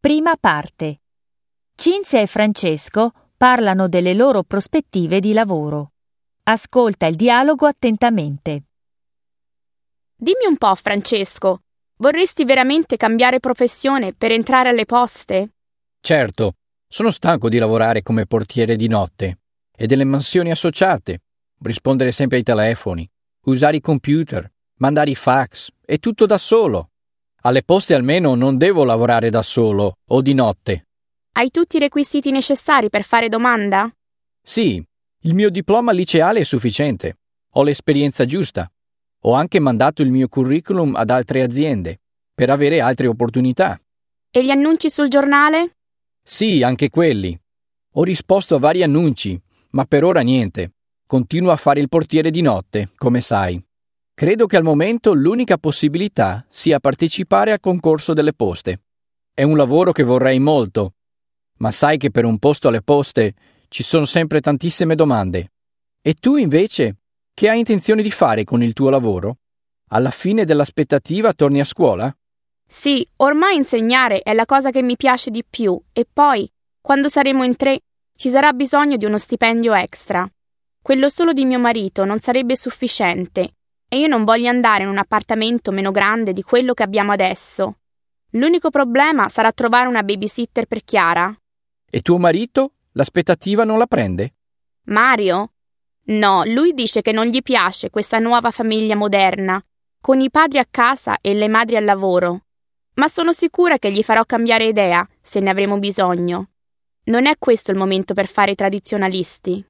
Prima parte. Cinzia e Francesco parlano delle loro prospettive di lavoro. Ascolta il dialogo attentamente. Dimmi un po', Francesco, vorresti veramente cambiare professione per entrare alle poste? Certo, sono stanco di lavorare come portiere di notte e delle mansioni associate, rispondere sempre ai telefoni, usare i computer, mandare i fax, e tutto da solo. Alle poste almeno non devo lavorare da solo o di notte. Hai tutti i requisiti necessari per fare domanda? Sì, il mio diploma liceale è sufficiente. Ho l'esperienza giusta. Ho anche mandato il mio curriculum ad altre aziende per avere altre opportunità. E gli annunci sul giornale? Sì, anche quelli. Ho risposto a vari annunci, ma per ora niente. Continuo a fare il portiere di notte, come sai. Credo che al momento l'unica possibilità sia partecipare al concorso delle poste. È un lavoro che vorrei molto, ma sai che per un posto alle poste ci sono sempre tantissime domande. E tu invece, che hai intenzione di fare con il tuo lavoro? Alla fine dell'aspettativa torni a scuola? Sì, ormai insegnare è la cosa che mi piace di più e poi, quando saremo in 3, ci sarà bisogno di uno stipendio extra. Quello solo di mio marito non sarebbe sufficiente e io non voglio andare in un appartamento meno grande di quello che abbiamo adesso. L'unico problema sarà trovare una babysitter per Chiara. E tuo marito l'aspettativa non la prende? Mario? No, lui dice che non gli piace questa nuova famiglia moderna, con i padri a casa e le madri al lavoro. Ma sono sicura che gli farò cambiare idea se ne avremo bisogno. Non è questo il momento per fare i tradizionalisti.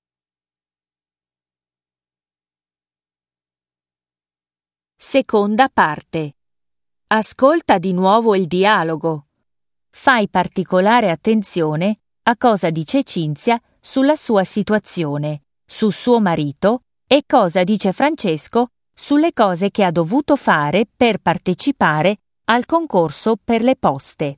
Seconda parte. Ascolta di nuovo il dialogo. Fai particolare attenzione a cosa dice Cinzia sulla sua situazione, su suo marito e cosa dice Francesco sulle cose che ha dovuto fare per partecipare al concorso per le poste.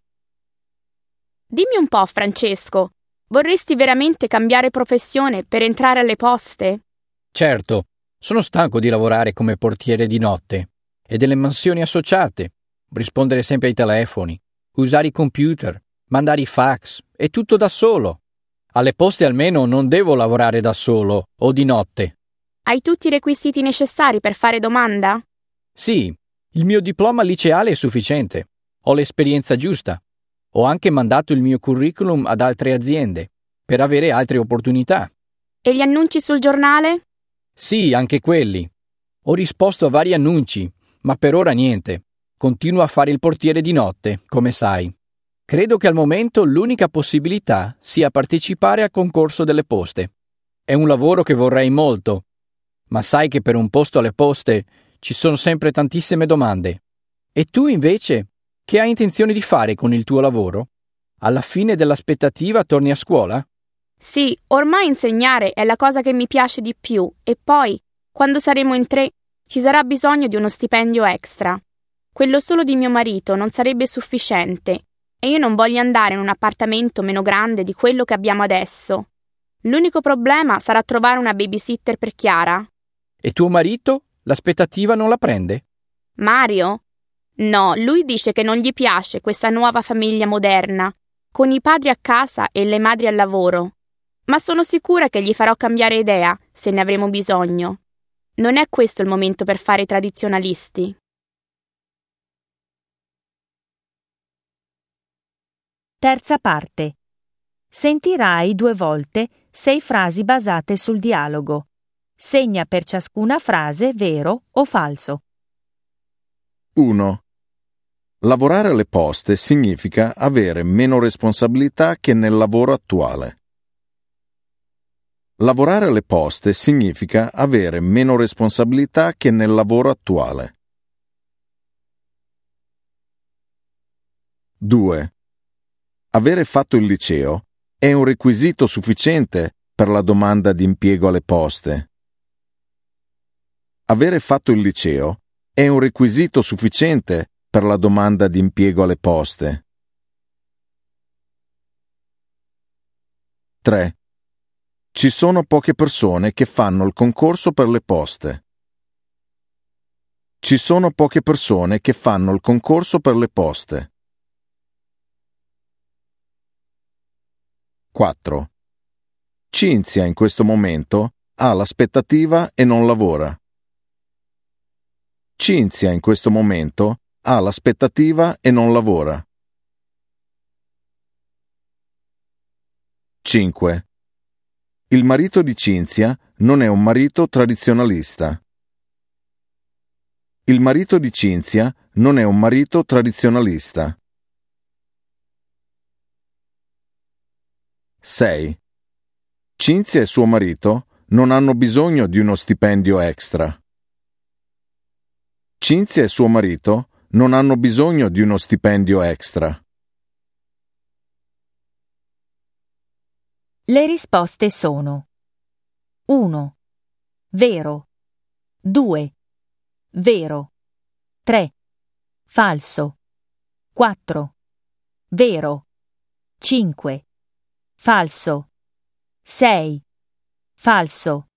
Dimmi un po', Francesco, vorresti veramente cambiare professione per entrare alle poste? Certo, sono stanco di lavorare come portiere di notte e delle mansioni associate, rispondere sempre ai telefoni, usare i computer, mandare i fax, e tutto da solo. Alle poste almeno non devo lavorare da solo o di notte. Hai tutti i requisiti necessari per fare domanda? Sì, il mio diploma liceale è sufficiente. Ho l'esperienza giusta. Ho anche mandato il mio curriculum ad altre aziende per avere altre opportunità. E gli annunci sul giornale? Sì, anche quelli. Ho risposto a vari annunci, ma per ora niente. Continuo a fare il portiere di notte, come sai. Credo che al momento l'unica possibilità sia partecipare al concorso delle poste. È un lavoro che vorrei molto, ma sai che per un posto alle poste ci sono sempre tantissime domande. E tu invece, che hai intenzione di fare con il tuo lavoro? Alla fine dell'aspettativa torni a scuola? Sì, ormai insegnare è la cosa che mi piace di più e poi, quando saremo in 3, ci sarà bisogno di uno stipendio extra. Quello solo di mio marito non sarebbe sufficiente e io non voglio andare in un appartamento meno grande di quello che abbiamo adesso. L'unico problema sarà trovare una babysitter per Chiara. E tuo marito l'aspettativa non la prende? Mario? No, lui dice che non gli piace questa nuova famiglia moderna, con i padri a casa e le madri al lavoro. Ma sono sicura che gli farò cambiare idea se ne avremo bisogno. Non è questo il momento per fare i tradizionalisti. Terza parte. Sentirai 2 volte 6 frasi basate sul dialogo. Segna per ciascuna frase vero o falso. 1. Lavorare alle poste significa avere meno responsabilità che nel lavoro attuale. Lavorare alle poste significa avere meno responsabilità che nel lavoro attuale. 2. Avere fatto il liceo è un requisito sufficiente per la domanda di impiego alle poste. Avere fatto il liceo è un requisito sufficiente per la domanda di impiego alle poste. 3. Ci sono poche persone che fanno il concorso per le poste. Ci sono poche persone che fanno il concorso per le poste. 4. Cinzia in questo momento ha l'aspettativa e non lavora. Cinzia in questo momento ha l'aspettativa e non lavora. 5. Il marito di Cinzia non è un marito tradizionalista. Il marito di Cinzia non è un marito tradizionalista. 6. Cinzia e suo marito non hanno bisogno di uno stipendio extra. Cinzia e suo marito non hanno bisogno di uno stipendio extra. Le risposte sono 1. Vero. 2. Vero. 3. Falso. 4. Vero. 5. Falso. 6. Falso.